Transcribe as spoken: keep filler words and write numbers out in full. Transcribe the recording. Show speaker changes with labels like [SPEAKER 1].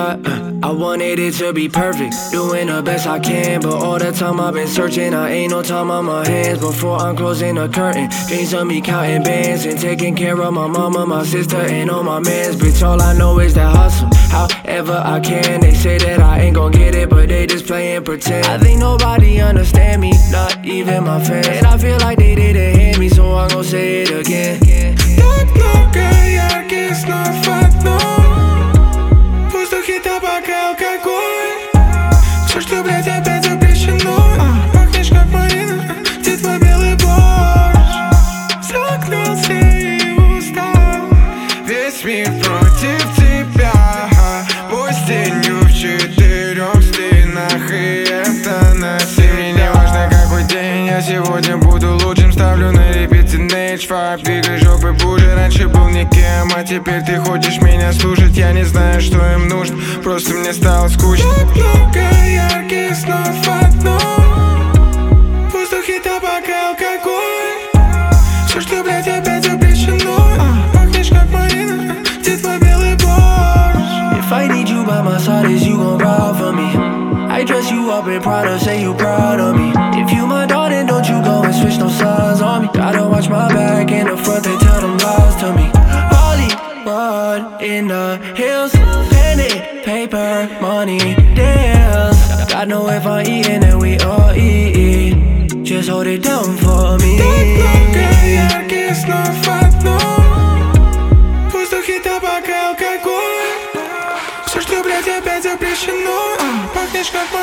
[SPEAKER 1] but uh, I wanted it to be perfect, doing the best I can. But all the time I've been searching, I ain't no time on my hands. Before I'm closing the curtain, dreams of me counting bands and taking care of my mama, my sister, and all my mans. Bitch, all I know is that hustle, however I can. They say that I ain't gon' get it, but they just play and pretend. I think nobody understand me, not even my fans. And I feel like they didn't hear me, so I'm gon' say it again.
[SPEAKER 2] Так много ярких снов в одном. В воздухе табак и алкоголь. Все, что, блядь, опять запрещено. Пахнешь как Марина, где твой белый борщ? Загнался и устал. Весь мир против тебя. Бой с тенью в четырех стенах. И это насилие. Мне не важно, какой день. Я сегодня буду лучшим. Ставлю на репит Teenage Five. Двигай жопой пуже. Раньше был никем, а теперь ты хочешь меня слушать. Я не знаю, что им нужно, просто мне стало скучно. Так много ярких снов в одном. В воздухе табак и алкоголь. Все, что, блядь, опять запрещено. Пахнешь как Марина, где твой белый борщ?
[SPEAKER 1] If I need you by my side, is you gon' ride for me? I dress you up in Prada, say you proud of me. If you my darling, don't you go and switch no sides on me. Gotta watch my back in the front, they tell them lies to me. Hollywood in the hills, pen it, paper, money, deals. God know if I'm eating and we all eat. Just hold it down for me.
[SPEAKER 2] Так много ярких снов в одном. В воздухе табак и алкоголь. Все, что, блядь, опять запрещено. Пахнешь как